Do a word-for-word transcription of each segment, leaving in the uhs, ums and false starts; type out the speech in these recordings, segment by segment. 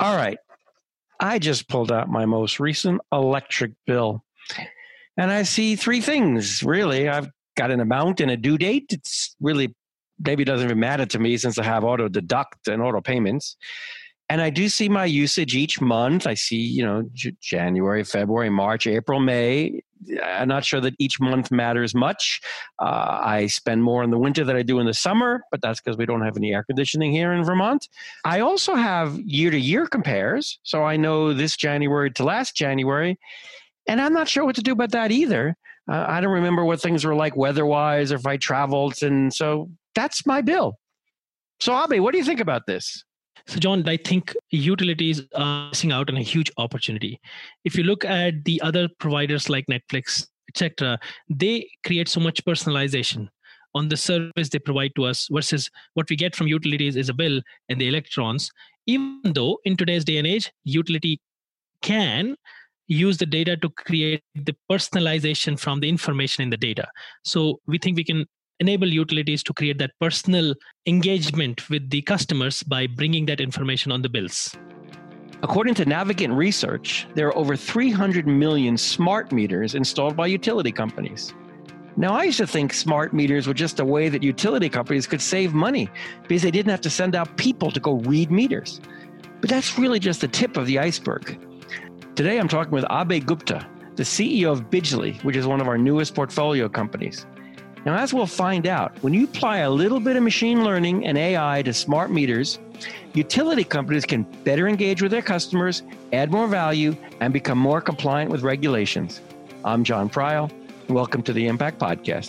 All right. I just pulled out my most recent electric bill, and I see three things, really. I've got an amount and a due date. It's really maybe doesn't even matter to me since I have auto deduct and auto payments. And I do see my usage each month. I see, you know, J- January, February, March, April, May. I'm not sure that each month matters much. Uh, I spend more in the winter than I do in the summer, but that's because we don't have any air conditioning here in Vermont. I also have year-to-year compares, so I know this January to last January, and I'm not sure what to do about that either. Uh, I don't remember what things were like weather-wise or if I traveled, and so that's my bill. So, Abhi, what do you think about this? So, John, I think utilities are missing out on a huge opportunity. If you look at the other providers like Netflix, et cetera, they create so much personalization on the service they provide to us versus what we get from utilities is a bill and the electrons. Even though in today's day and age, utility can use the data to create the personalization from the information in the data. So we think we can enable utilities to create that personal engagement with the customers by bringing that information on the bills. According to Navigant Research, there are over three hundred million smart meters installed by utility companies. Now, I used to think smart meters were just a way that utility companies could save money because they didn't have to send out people to go read meters. But that's really just the tip of the iceberg. Today, I'm talking with Abhay Gupta, the C E O of Bijli, which is one of our newest portfolio companies. Now, as we'll find out, when you apply a little bit of machine learning and A I to smart meters, utility companies can better engage with their customers, add more value, and become more compliant with regulations. I'm John Pryal. Welcome to the Impact Podcast.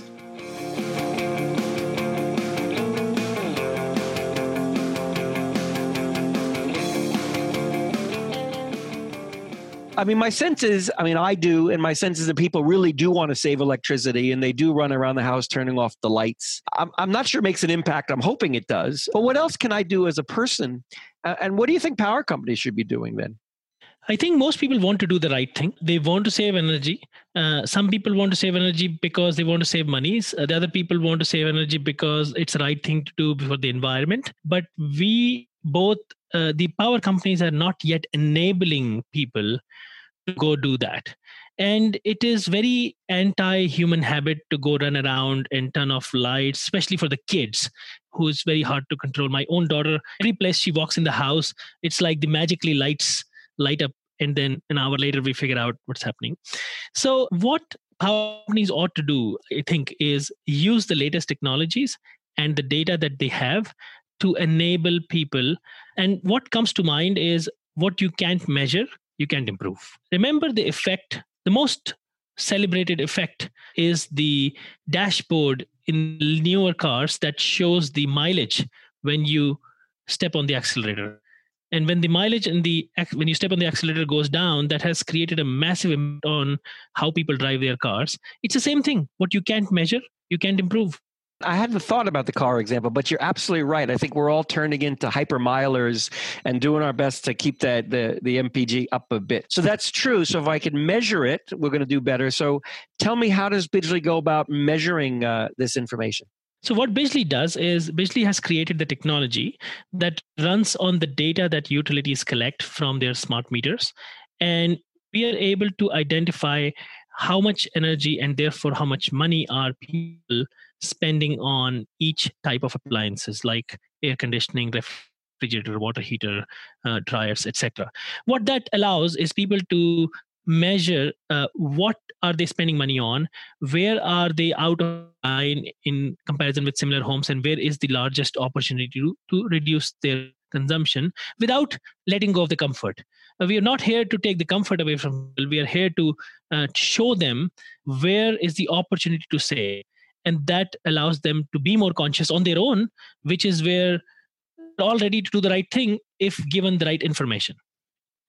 I mean, my sense is, I mean, I do, and my sense is that people really do want to save electricity and they do run around the house turning off the lights. I'm, I'm not sure it makes an impact. I'm hoping it does. But what else can I do as a person? Uh, and what do you think power companies should be doing then? I think most people want to do the right thing. They want to save energy. Uh, some people want to save energy because they want to save money. Uh, the other people want to save energy because it's the right thing to do for the environment. But we both, uh, the power companies are not yet enabling people to go do that. And it is very anti-human habit to go run around and turn off lights, especially for the kids, who is very hard to control. My own daughter, every place she walks in the house, it's like the magically lights light up, and then an hour later we figure out what's happening. So what power companies ought to do, I think, is use the latest technologies and the data that they have to enable people. And what comes to mind is what you can't measure, you can't improve. Remember the effect, the most celebrated effect is the dashboard in newer cars that shows the mileage when you step on the accelerator. And when the mileage and the when you step on the accelerator goes down, that has created a massive impact on how people drive their cars. It's the same thing. What you can't measure, you can't improve. I hadn't thought about the car example, but you're absolutely right. I think we're all turning into hypermilers and doing our best to keep that the, the M P G up a bit. So that's true. So if I can measure it, we're going to do better. So tell me, how does Bijli go about measuring uh, this information? So what Bijli does is Bijli has created the technology that runs on the data that utilities collect from their smart meters. And we are able to identify how much energy and therefore how much money are people spending on each type of appliances like air conditioning, refrigerator, water heater, uh, dryers, et cetera. What that allows is people to measure uh, what are they spending money on, where are they out of line in comparison with similar homes, and where is the largest opportunity to, to reduce their consumption without letting go of the comfort. Uh, we are not here to take the comfort away from people. We are here to uh, show them where is the opportunity to save. And that allows them to be more conscious on their own, which is where they're all ready to do the right thing if given the right information.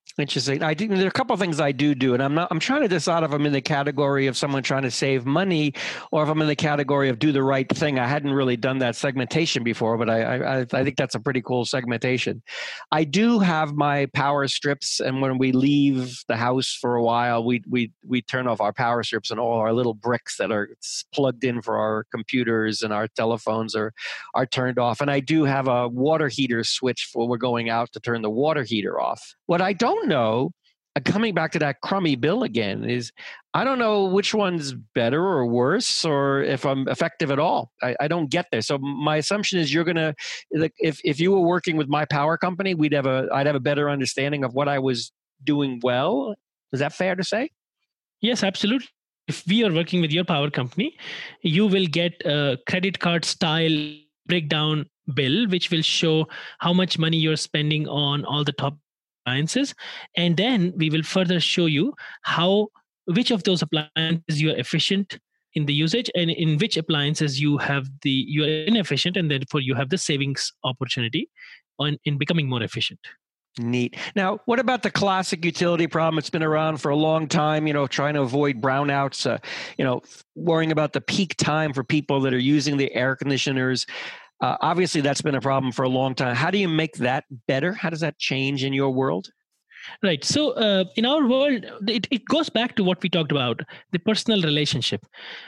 Interesting. I think there are a couple of things I do do, and I'm not. I'm trying to decide if I'm in the category of someone trying to save money, or if I'm in the category of do the right thing. I hadn't really done that segmentation before, but I I, I think that's a pretty cool segmentation. I do have my power strips, and when we leave the house for a while, we we we turn off our power strips, and all our little bricks that are plugged in for our computers and our telephones are are turned off. And I do have a water heater switch for we're going out to turn the water heater off. What I don't know, uh, coming back to that crummy bill again, is I don't know which one's better or worse, or if I'm effective at all. I, I don't get there. So my assumption is you're gonna, if if you were working with my power company, we'd have a I'd have a better understanding of what I was doing well. Is that fair to say? Yes, absolutely. If we are working with your power company, you will get a credit card style breakdown bill, which will show how much money you're spending on all the top appliances, and then we will further show you how which of those appliances you are efficient in the usage, and in which appliances you have the you are inefficient, and therefore you have the savings opportunity on in becoming more efficient. Neat. Now, what about the classic utility problem? It's been around for a long time, you know, trying to avoid brownouts, uh, you know, worrying about the peak time for people that are using the air conditioners. Uh, obviously, that's been a problem for a long time. How do you make that better? How does that change in your world? Right. So uh, in our world, it, it goes back to what we talked about, the personal relationship.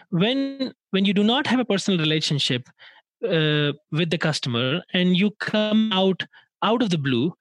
When when you do not have a personal relationship uh, with the customer, and you come out out of the blue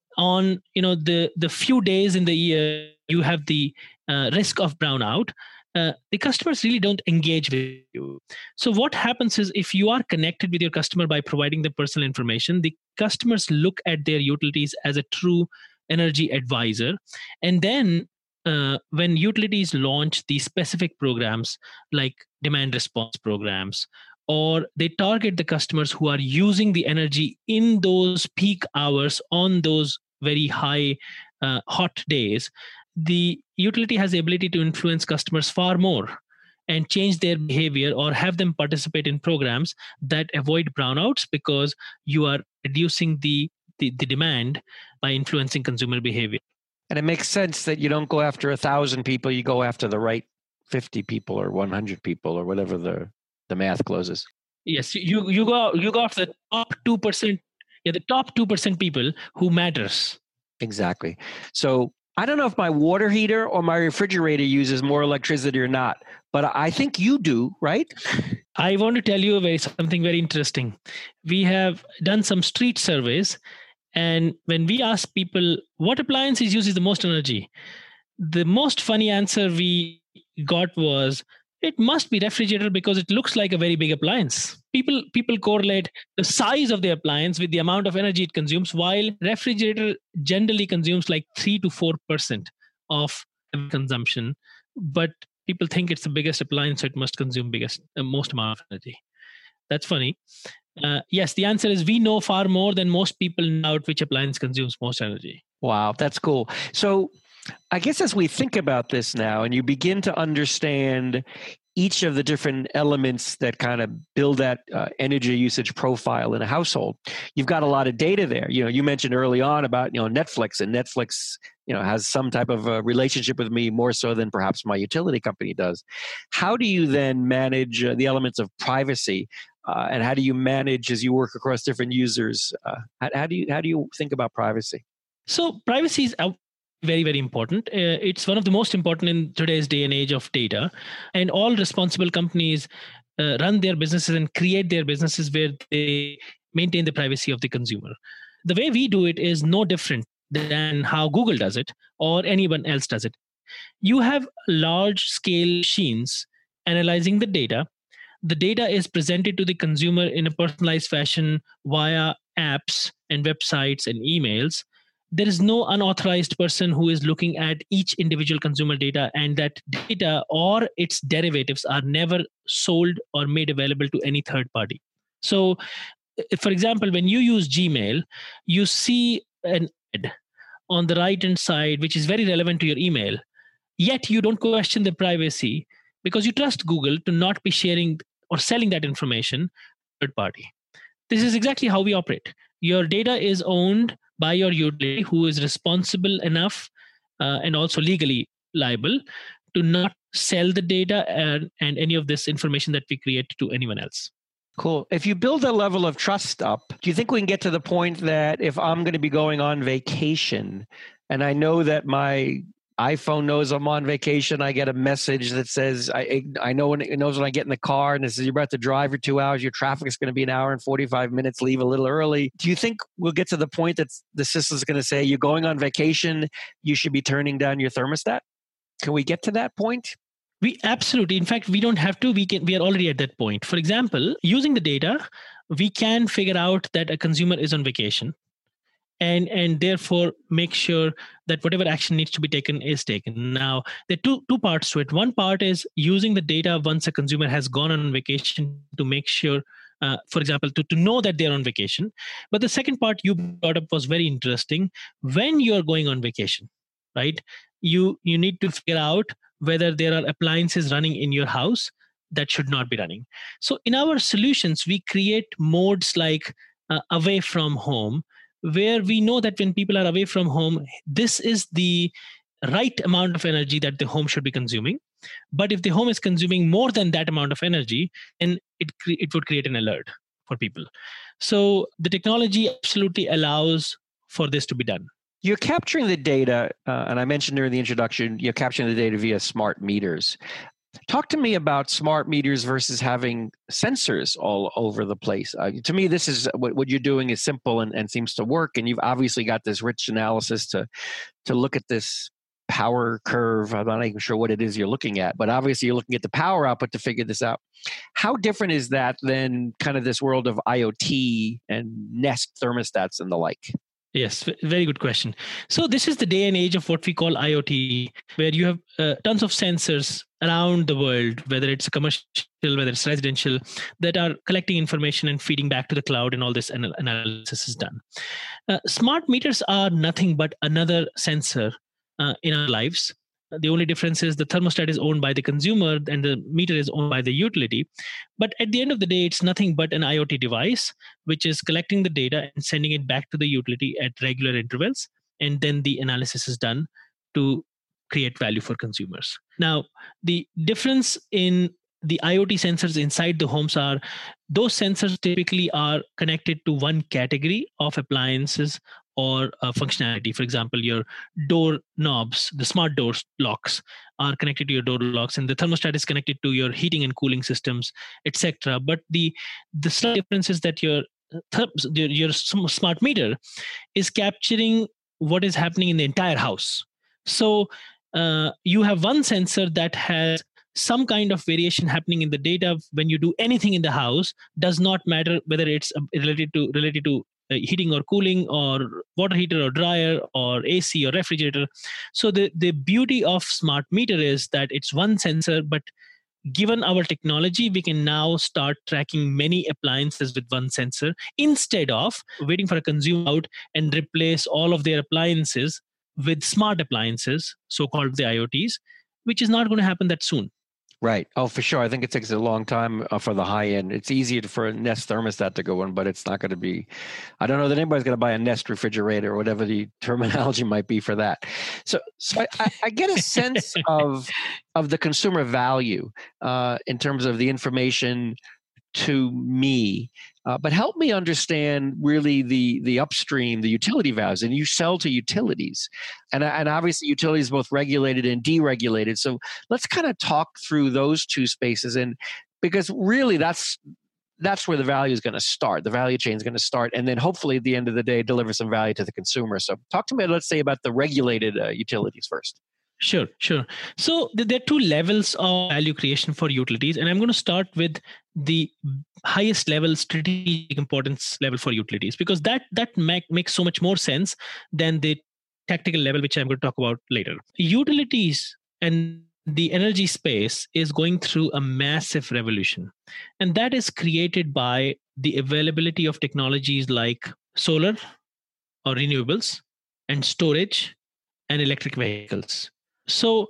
on, you know, the the few days in the year you have the uh, risk of brownout, uh, the customers really don't engage with you. So what happens is, if you are connected with your customer by providing the personal information, the customers look at their utilities as a true energy advisor. And then uh, when utilities launch these specific programs like demand response programs, or they target the customers who are using the energy in those peak hours on those very high uh, hot days, the utility has the ability to influence customers far more and change their behavior, or have them participate in programs that avoid brownouts, because you are reducing the the, the demand by influencing consumer behavior. And it makes sense that you don't go after a thousand people, you go after the right fifty people or one hundred people or whatever the, the math closes. Yes, you you go you go after the top two percent, yeah, the top two percent people who matters. Exactly. So I don't know if my water heater or my refrigerator uses more electricity or not, but I think you do, right? I want to tell you very, something very interesting. We have done some street surveys, and when we ask people what appliances uses the most energy, the most funny answer we got was, it must be refrigerator because it looks like a very big appliance. People people correlate the size of the appliance with the amount of energy it consumes, while refrigerator generally consumes like three to four percent of consumption. But people think it's the biggest appliance, so it must consume biggest uh, most amount of energy. That's funny. Uh, yes, the answer is we know far more than most people know which appliance consumes most energy. Wow, that's cool. So I guess as we think about this now, and you begin to understand each of the different elements that kind of build that uh, energy usage profile in a household, you've got a lot of data there. You know, you mentioned early on about, you know, Netflix, and Netflix, you know, has some type of a relationship with me more so than perhaps my utility company does. How do you then manage uh, the elements of privacy, uh, and how do you manage as you work across different users? Uh, how, how do you how do you think about privacy? So privacy is out. Very, very important. Uh, it's one of the most important in today's day and age of data. And all responsible companies uh, run their businesses and create their businesses where they maintain the privacy of the consumer. The way we do it is no different than how Google does it or anyone else does it. You have large scale machines analyzing the data. The data is presented to the consumer in a personalized fashion via apps and websites and emails. There is no unauthorized person who is looking at each individual consumer data, and that data or its derivatives are never sold or made available to any third party. So, for example, when you use Gmail, you see an ad on the right hand side, which is very relevant to your email, yet you don't question the privacy because you trust Google to not be sharing or selling that information to third party. This is exactly how we operate. Your data is owned by your utility who is responsible enough uh, and also legally liable to not sell the data and, and any of this information that we create to anyone else. Cool. If you build a level of trust up, do you think we can get to the point that if I'm going to be going on vacation and I know that my iPhone knows I'm on vacation, I get a message that says, I I know when it knows when I get in the car and it says, you're about to drive for two hours, your traffic is going to be an hour and forty-five minutes, leave a little early. Do you think we'll get to the point that the system is going to say, you're going on vacation, you should be turning down your thermostat? Can we get to that point? We absolutely, in fact, we don't have to, we can, we are already at that point. For example, using the data, we can figure out that a consumer is on vacation and, and therefore make sure that whatever action needs to be taken is taken. Now, there are two, two parts to it. One part is using the data once a consumer has gone on vacation to make sure, uh, for example, to, to know that they're on vacation. But the second part you brought up was very interesting. When you're going on vacation, right, you, you need to figure out whether there are appliances running in your house that should not be running. So in our solutions, we create modes like uh, away from home, where we know that when people are away from home, this is the right amount of energy that the home should be consuming. But if the home is consuming more than that amount of energy, then it, cre- it would create an alert for people. So the technology absolutely allows for this to be done. You're capturing the data, uh, and I mentioned during the introduction, you're capturing the data via smart meters. Talk to me about smart meters versus having sensors all over the place. Uh, to me, this is what, what you're doing is simple and, and seems to work, and you've obviously got this rich analysis to, to look at this power curve. I'm not even sure what it is you're looking at, but obviously you're looking at the power output to figure this out. How different is that than kind of this world of IoT and Nest thermostats and the like? Yes, very good question. So this is the day and age of what we call IoT, where you have uh, tons of sensors around the world, whether it's commercial, whether it's residential, that are collecting information and feeding back to the cloud, and all this anal- analysis is done. Uh, smart meters are nothing but another sensor uh, in our lives. The only difference is the thermostat is owned by the consumer and the meter is owned by the utility. But at the end of the day, it's nothing but an IoT device, which is collecting the data and sending it back to the utility at regular intervals. And then the analysis is done to create value for consumers. Now, the difference in the IoT sensors inside the homes are those sensors typically are connected to one category of appliances or uh, functionality. For example, your door knobs, the smart door locks are connected to your door locks, and the thermostat is connected to your heating and cooling systems, et cetera. But the the slight difference is that your your, your smart meter is capturing what is happening in the entire house. So uh, you have one sensor that has some kind of variation happening in the data when you do anything in the house. Does not matter whether it's related to related to uh, heating or cooling or water heater or dryer or A C or refrigerator. So the, the beauty of smart meter is that it's one sensor, but given our technology, we can now start tracking many appliances with one sensor instead of waiting for a consumer out and replace all of their appliances with smart appliances, so-called the IoTs, which is not going to happen that soon. Right. Oh, for sure. I think it takes a long time uh, for the high end. It's easier for a Nest thermostat to go in, but it's not going to be, I don't know that anybody's going to buy a Nest refrigerator or whatever the terminology might be for that. So, so I, I, I get a sense of, of the consumer value uh, in terms of the information to me, uh, but help me understand really the the upstream, the utility values. And you sell to utilities, and and obviously utilities both regulated and deregulated. So let's kind of talk through those two spaces, and because really that's that's where the value is going to start. The value chain is going to start, and then hopefully at the end of the day deliver some value to the consumer. So talk to me, let's say, about the regulated uh, utilities first. Sure, sure. So there are two levels of value creation for utilities, and I'm going to start with the highest level strategic importance level for utilities, because that that make, makes so much more sense than the tactical level, which I'm going to talk about later. Utilities and the energy space is going through a massive revolution, and that is created by the availability of technologies like solar or renewables and storage and electric vehicles. So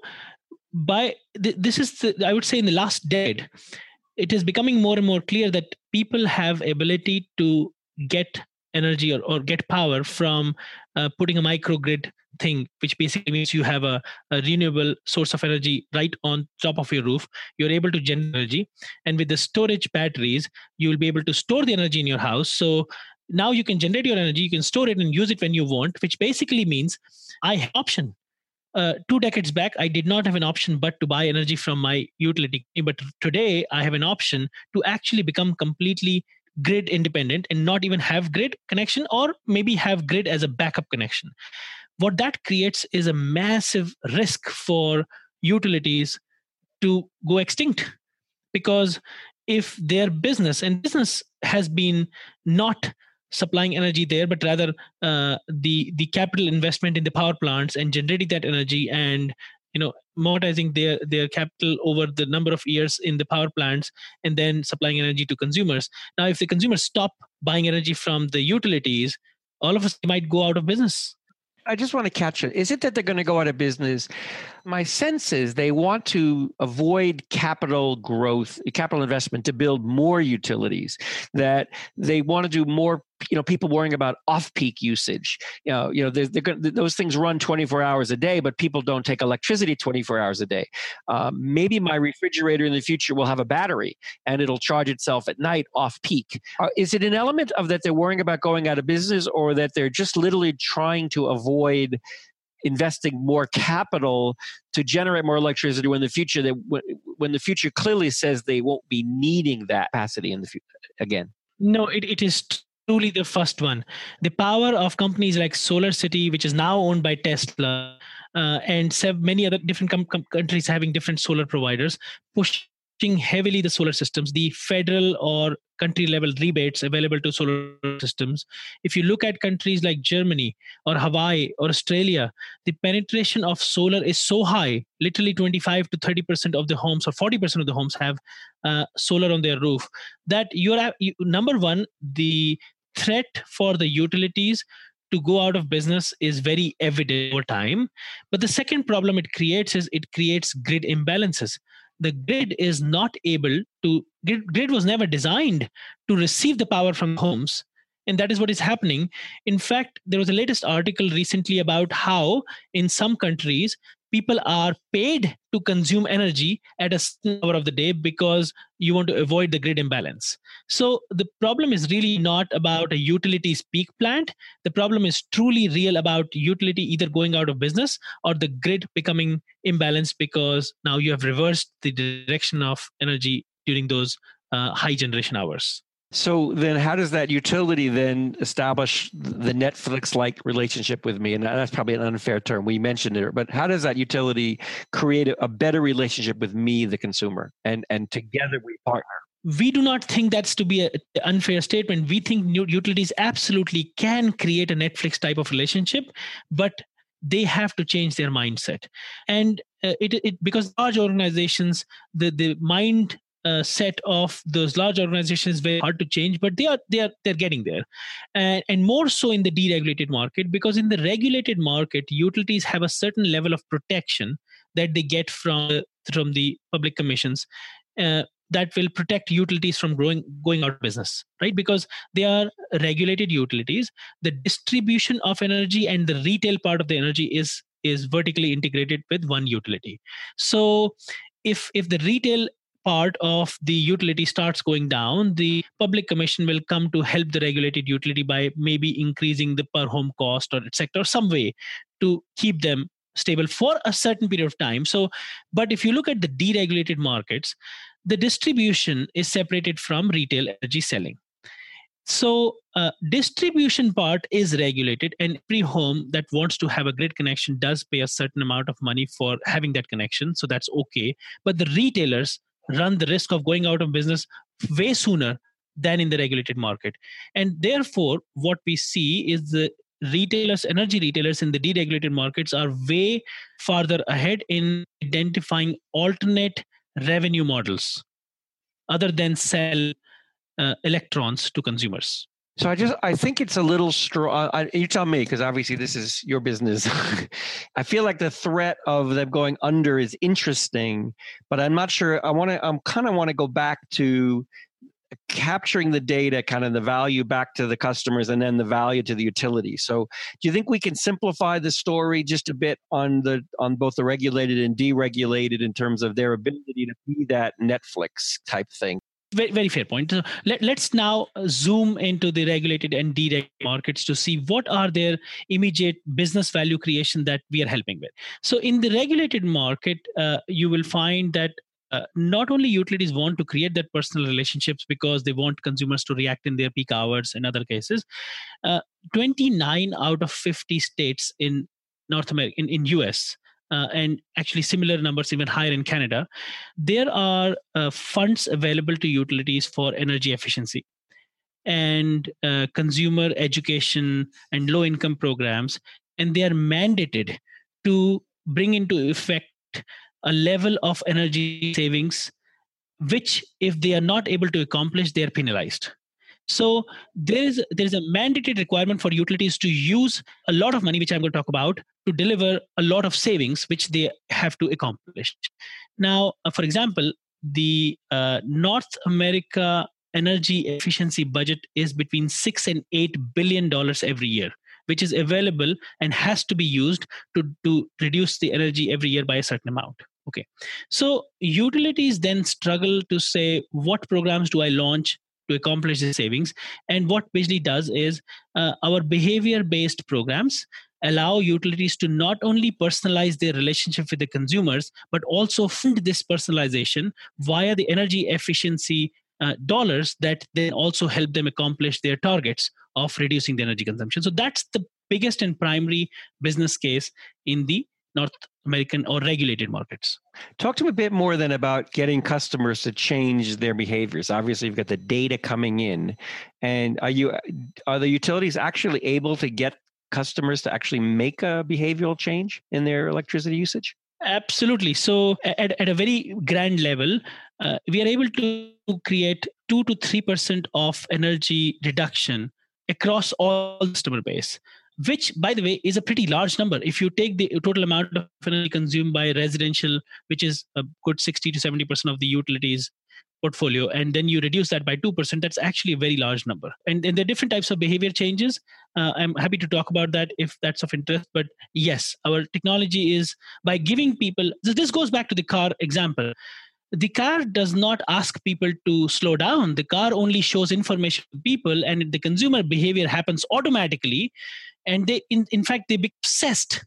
by th- this is the, I would say in the last decade, it is becoming more and more clear that people have ability to get energy or, or get power from uh, putting a microgrid thing, which basically means you have a, a renewable source of energy right on top of your roof. You're able to generate energy. And with the storage batteries, you will be able to store the energy in your house. So now you can generate your energy, you can store it and use it when you want, which basically means I have an option. Uh, two decades back, I did not have an option but to buy energy from my utility. But today, I have an option to actually become completely grid independent and not even have grid connection, or maybe have grid as a backup connection. What that creates is a massive risk for utilities to go extinct, because if their business and business has been not supplying energy there, but rather uh, the the capital investment in the power plants and generating that energy and you know monetizing their their capital over the number of years in the power plants and then supplying energy to consumers. Now, if the consumers stop buying energy from the utilities, all of us might go out of business. I just want to catch it. Is it that they're going to go out of business? My sense is they want to avoid capital growth, capital investment to build more utilities, that they want to do more, you know, people worrying about off-peak usage. You know, you know, they're, they're going, those things run twenty-four hours a day, but people don't take electricity twenty-four hours a day. Um, maybe my refrigerator in the future will have a battery and it'll charge itself at night off-peak. Uh, is it an element of that they're worrying about going out of business, or that they're just literally trying to avoid investing more capital to generate more electricity when the future they, when the future clearly says they won't be needing that capacity in the future again? No, it, it is truly the first one. The power of companies like SolarCity, which is now owned by Tesla, uh, and many other different com- com- countries having different solar providers, pushing heavily the solar systems, the federal or country level rebates available to solar systems. If you look at countries like Germany or Hawaii or Australia, the penetration of solar is so high, literally twenty-five to thirty percent of the homes or forty percent of the homes have uh, solar on their roof, that you're at, you, number one, the threat for the utilities to go out of business is very evident over time. But the second problem it creates is it creates grid imbalances. The grid is not able to, grid, grid was never designed to receive the power from homes. And that is what is happening. In fact, there was a latest article recently about how in some countries, people are paid to consume energy at a certain hour of the day because you want to avoid the grid imbalance. So the problem is really not about a utilities peak plant. The problem is truly real about utility either going out of business or the grid becoming imbalanced because now you have reversed the direction of energy during those uh, high generation hours. So then how does that utility then establish the Netflix-like relationship with me? And that's probably an unfair term. We mentioned it, but how does that utility create a better relationship with me, the consumer, and, and together we partner? We do not think that's to be an unfair statement. We think utilities absolutely can create a Netflix type of relationship, but they have to change their mindset. And uh, it, it because large organizations, the, the mind Uh, set of those large organizations is very hard to change, but they are they are they're getting there, and and more so in the deregulated market, because in the regulated market, utilities have a certain level of protection that they get from from the public commissions uh, that will protect utilities from growing going out of business, right? Because they are regulated utilities. The distribution of energy and the retail part of the energy is is vertically integrated with one utility. So if if the retail part of the utility starts going down, the public commission will come to help the regulated utility by maybe increasing the per home cost or et cetera, or some way to keep them stable for a certain period of time. So, but if you look at the deregulated markets, the distribution is separated from retail energy selling. So uh, distribution part is regulated, and every home that wants to have a grid connection does pay a certain amount of money for having that connection. So that's okay. But the retailers run the risk of going out of business way sooner than in the regulated market. And therefore, what we see is the retailers, energy retailers in the deregulated markets are way farther ahead in identifying alternate revenue models other than sell uh, electrons to consumers. So I just, I think it's a little strong. You tell me, because obviously this is your business. I feel like the threat of them going under is interesting, but I'm not sure. I want to, I'm kind of want to go back to capturing the data, kind of the value back to the customers, and then the value to the utility. So do you think we can simplify the story just a bit on the on both the regulated and deregulated in terms of their ability to be that Netflix type thing? Very, very fair point. So let, let's now zoom into the regulated and deregulated markets to see what are their immediate business value creation that we are helping with. So in the regulated market, uh, you will find that uh, not only utilities want to create that personal relationships because they want consumers to react in their peak hours in other cases. Uh, twenty-nine out of fifty states in North America, in, in U S, Uh, and actually similar numbers even higher in Canada, there are uh, funds available to utilities for energy efficiency and uh, consumer education and low income programs, and they are mandated to bring into effect a level of energy savings, which if they are not able to accomplish, they are penalized. So there is there is a mandated requirement for utilities to use a lot of money, which I'm going to talk about, to deliver a lot of savings, which they have to accomplish. Now, uh, for example, the uh, North America energy efficiency budget is between six and eight billion dollars every year, which is available and has to be used to, to reduce the energy every year by a certain amount. Okay, so utilities then struggle to say, what programs do I launch to accomplish the savings? And what Bijli does is uh, our behavior-based programs allow utilities to not only personalize their relationship with the consumers, but also fund this personalization via the energy efficiency uh, dollars that then also help them accomplish their targets of reducing the energy consumption. So that's the biggest and primary business case in the North American or regulated markets. Talk to me a bit more then about getting customers to change their behaviors. Obviously, you've got the data coming in, and are you are the utilities actually able to get customers to actually make a behavioral change in their electricity usage? Absolutely. So at, at a very grand level, uh, we are able to create two to three percent of energy reduction across all customer base, which, by the way, is a pretty large number. If you take the total amount of energy consumed by residential, which is a good sixty to seventy percent of the utilities portfolio, and then you reduce that by two percent, that's actually a very large number. And, and there are different types of behavior changes. Uh, I'm happy to talk about that if that's of interest. But yes, our technology is by giving people, this goes back to the car example. The car does not ask people to slow down. The car only shows information to people, and the consumer behavior happens automatically. And they, in, in fact, they be obsessed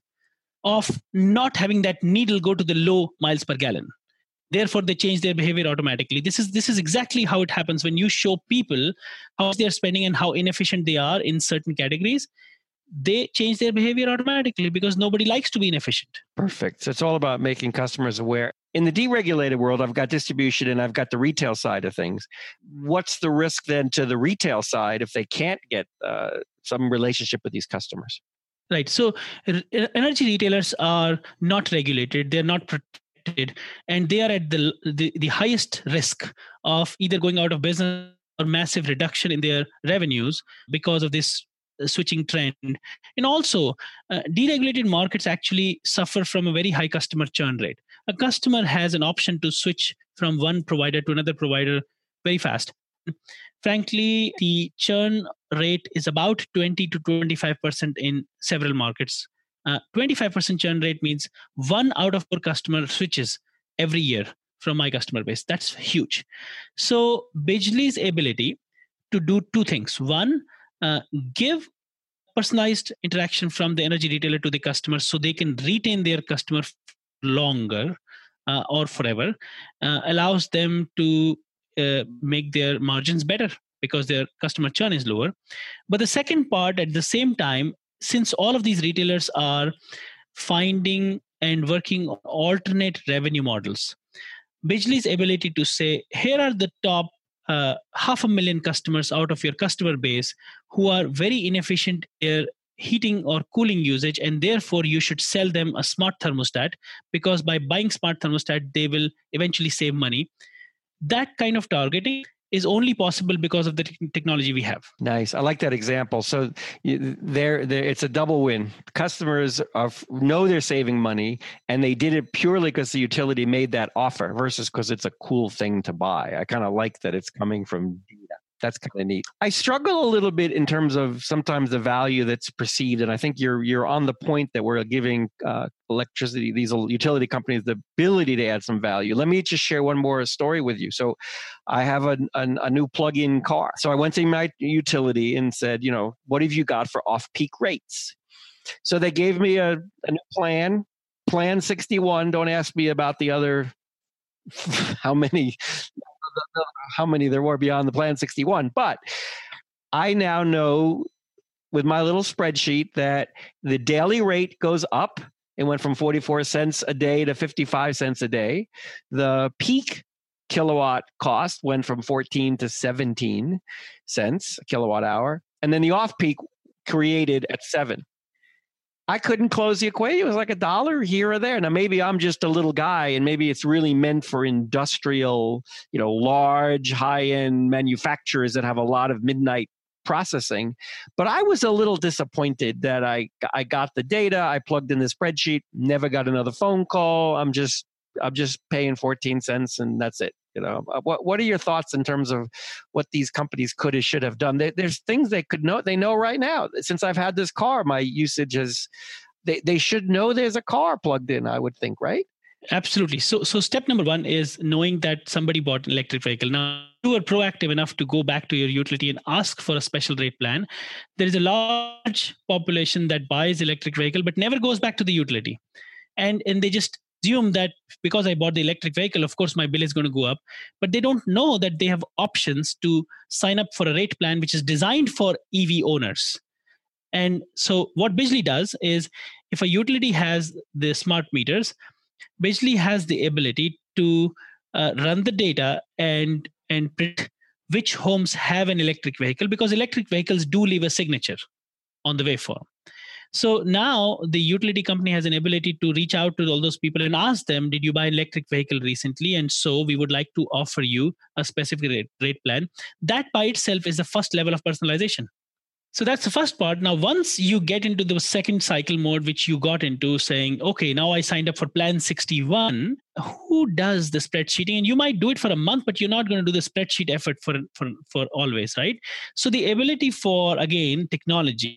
of not having that needle go to the low miles per gallon. Therefore, they change their behavior automatically. This is this is exactly how it happens when you show people how much they're spending and how inefficient they are in certain categories. They change their behavior automatically because nobody likes to be inefficient. Perfect. So it's all about making customers aware. In the deregulated world, I've got distribution and I've got the retail side of things. What's the risk then to the retail side if they can't get uh, some relationship with these customers? Right. So r- energy retailers are not regulated. They're not protected, and they are at the, the, the highest risk of either going out of business or massive reduction in their revenues because of this switching trend. And also, uh, deregulated markets actually suffer from a very high customer churn rate. A customer has an option to switch from one provider to another provider very fast. Frankly, the churn rate is about twenty to twenty-five percent in several markets. Uh, twenty-five percent churn rate means one out of four customer switches every year from my customer base. That's huge. So Bijli's ability to do two things. One, uh, give personalized interaction from the energy retailer to the customer so they can retain their customer longer uh, or forever, uh, allows them to uh, make their margins better because their customer churn is lower. But the second part, at the same time, since all of these retailers are finding and working on alternate revenue models, Bijli's ability to say, here are the top uh, half a million customers out of your customer base who are very inefficient in heating or cooling usage, and therefore you should sell them a smart thermostat because by buying smart thermostat, they will eventually save money. That kind of targeting is only possible because of the te- technology we have. Nice. I like that example. So you, there, there, it's a double win. Customers are, know they're saving money, and they did it purely because the utility made that offer versus because it's a cool thing to buy. I kind of like that it's coming from data. That's kind of neat. I struggle a little bit in terms of sometimes the value that's perceived, and I think you're you're on the point that we're giving uh, electricity, these utility companies, the ability to add some value. Let me just share one more story with you. So, I have a, a, a new plug-in car. So I went to my utility and said, you know, what have you got for off-peak rates? So they gave me a, a new plan, Plan sixty-one. Don't ask me about the other how many. how many there were beyond the Plan sixty-one. But I now know with my little spreadsheet that the daily rate goes up. It went from forty-four cents a day to fifty-five cents a day. The peak kilowatt cost went from fourteen to seventeen cents a kilowatt hour. And then the off-peak created at seven. I couldn't close the equation. It was like a dollar here or there. Now, maybe I'm just a little guy, and maybe it's really meant for industrial, you know, large, high-end manufacturers that have a lot of midnight processing. But I was a little disappointed that I I got the data. I plugged in the spreadsheet, never got another phone call. I'm just I'm just paying fourteen cents, and that's it. You know, what what are your thoughts in terms of what these companies could or should have done? They, there's things they could know. They know right now. Since I've had this car, my usage is. They they should know there's a car plugged in. I would think, right? Absolutely. So so step number one is knowing that somebody bought an electric vehicle. Now you are proactive enough to go back to your utility and ask for a special rate plan. There is a large population that buys electric vehicle but never goes back to the utility, and and they just assume that because I bought the electric vehicle, of course my bill is going to go up, but they don't know that they have options to sign up for a rate plan which is designed for E V owners. And so what Bijli does is, if a utility has the smart meters, Bijli has the ability to uh, run the data and and predict which homes have an electric vehicle, because electric vehicles do leave a signature on the waveform. So now the utility company has an ability to reach out to all those people and ask them, did you buy an electric vehicle recently? And so we would like to offer you a specific rate, rate plan. That by itself is the first level of personalization. So that's the first part. Now, once you get into the second cycle mode, which you got into saying, okay, now I signed up for Plan sixty-one, who does the spreadsheeting? And you might do it for a month, but you're not going to do the spreadsheet effort for, for, for always, right? So the ability for, again, technology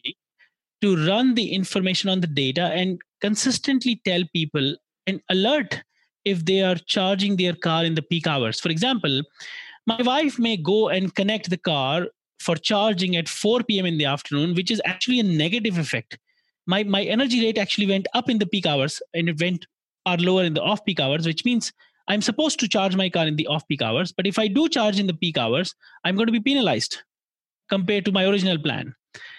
to run the information on the data and consistently tell people and alert if they are charging their car in the peak hours. For example, my wife may go and connect the car for charging at four p.m. in the afternoon, which is actually a negative effect. My, my energy rate actually went up in the peak hours and it went are lower in the off-peak hours, which means I'm supposed to charge my car in the off-peak hours. But if I do charge in the peak hours, I'm going to be penalized compared to my original plan.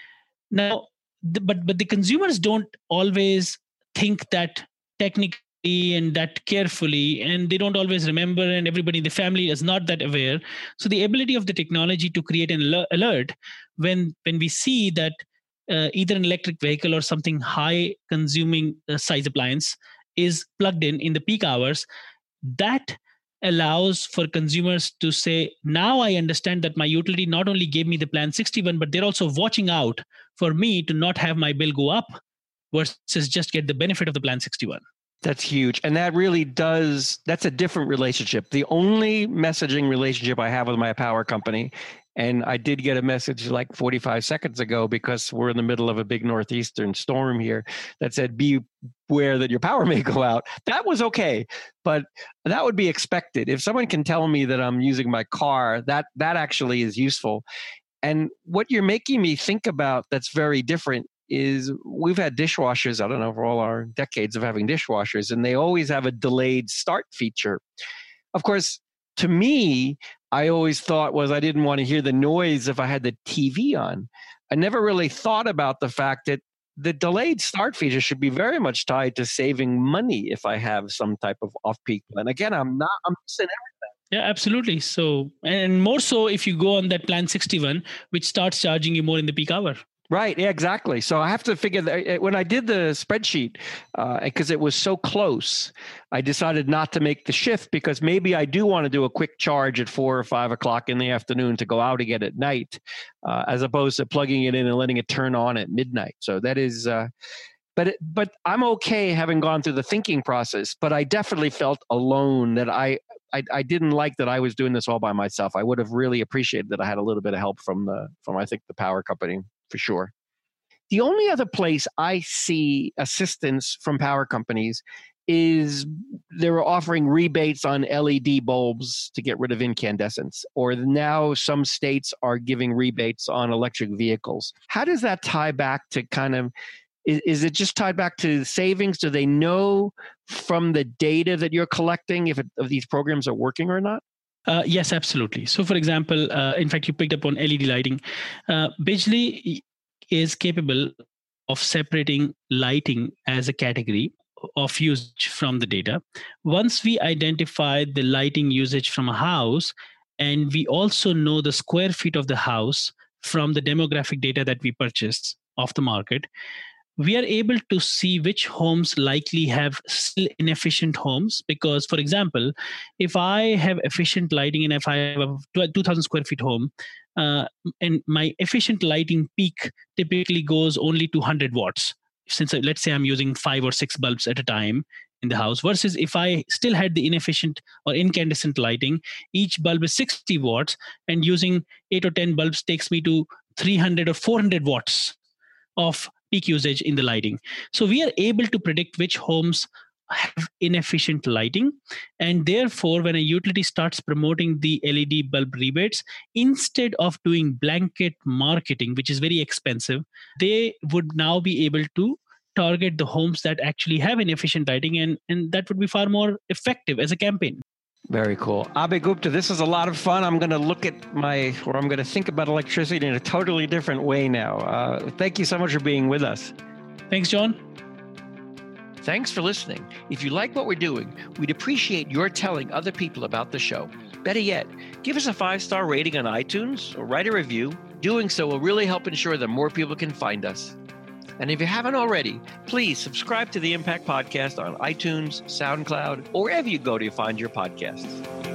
Now, the, but but the consumers don't always think that technically and that carefully, and they don't always remember, and everybody in the family is not that aware. So the ability of the technology to create an alert when when we see that uh, either an electric vehicle or something high consuming uh, size appliance is plugged in in the peak hours, that allows for consumers to say, now I understand that my utility not only gave me the Plan sixty-one, but they're also watching out for me to not have my bill go up versus just get the benefit of the Plan sixty-one. That's huge. And that really does, that's a different relationship. The only messaging relationship I have with my power company, and I did get a message like forty-five seconds ago because we're in the middle of a big northeastern storm here that said, be aware that your power may go out. That was okay, but that would be expected. If someone can tell me that I'm using my car, that that actually is useful. And what you're making me think about that's very different is we've had dishwashers, I don't know, for all our decades of having dishwashers, and they always have a delayed start feature. Of course, to me, I always thought was I didn't want to hear the noise if I had the T V on. I never really thought about the fact that the delayed start feature should be very much tied to saving money if I have some type of off-peak plan. Again, I'm not, I'm missing everything. Yeah, absolutely. So, and more so if you go on that Plan sixty-one, which starts charging you more in the peak hour. Right. Yeah, exactly. So I have to figure that when I did the spreadsheet, because uh, it was so close, I decided not to make the shift because maybe I do want to do a quick charge at four or five o'clock in the afternoon to go out again at night, uh, as opposed to plugging it in and letting it turn on at midnight. So that is, uh, but it, but I'm okay having gone through the thinking process. But I definitely felt alone that I, I I didn't like that I was doing this all by myself. I would have really appreciated that I had a little bit of help from the from I think the power company. For sure. The only other place I see assistance from power companies is they're offering rebates on L E D bulbs to get rid of incandescence, or now some states are giving rebates on electric vehicles. How does that tie back to kind of, is, is it just tied back to savings? Do they know from the data that you're collecting if, it, if these programs are working or not? Uh, yes, absolutely. So, for example, uh, in fact, you picked up on L E D lighting. Uh, Bijli is capable of separating lighting as a category of usage from the data. Once we identify the lighting usage from a house, and we also know the square feet of the house from the demographic data that we purchase off the market, we are able to see which homes likely have still inefficient homes. Because, for example, if I have efficient lighting and if I have a two thousand square feet home, uh, and my efficient lighting peak typically goes only to one hundred watts, since uh, let's say I'm using five or six bulbs at a time in the house, versus if I still had the inefficient or incandescent lighting, each bulb is sixty watts, and using eight or ten bulbs takes me to three hundred or four hundred watts of peak usage in the lighting. So we are able to predict which homes have inefficient lighting, and therefore when a utility starts promoting the L E D bulb rebates, instead of doing blanket marketing, which is very expensive, they would now be able to target the homes that actually have inefficient lighting, and, and that would be far more effective as a campaign. Very cool. Abhay Gupta, this is a lot of fun. I'm going to look at my, or I'm going to think about electricity in a totally different way now. Uh, thank you so much for being with us. Thanks, John. Thanks for listening. If you like what we're doing, we'd appreciate your telling other people about the show. Better yet, give us a five-star rating on iTunes or write a review. Doing so will really help ensure that more people can find us. And if you haven't already, please subscribe to the Impact Podcast on iTunes, SoundCloud, or wherever you go to find your podcasts.